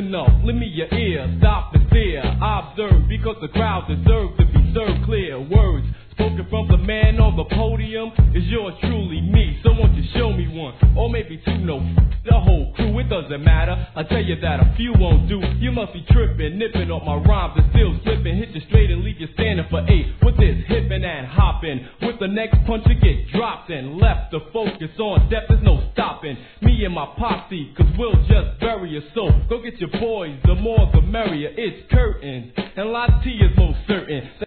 Listen up, lend me your ear, stop and stare. I observe because the crowd deserves to be served clear. Words spoken from the man on the podium is yours truly, me. So won't you show me one, or maybe two, no, the whole crew, it doesn't matter. I tell you that a few won't do. You must be tripping, nipping up my rhymes and still slipping. Hit you straight and leave you standing for 8. With this hipping and hopping, with the next punch you get dropped and left to focus on depth, there's no stopping. Me and my posse, cause we'll just bury your soul. Go get your boys, the more the merrier. It's curtains, and lots of tea is most certain.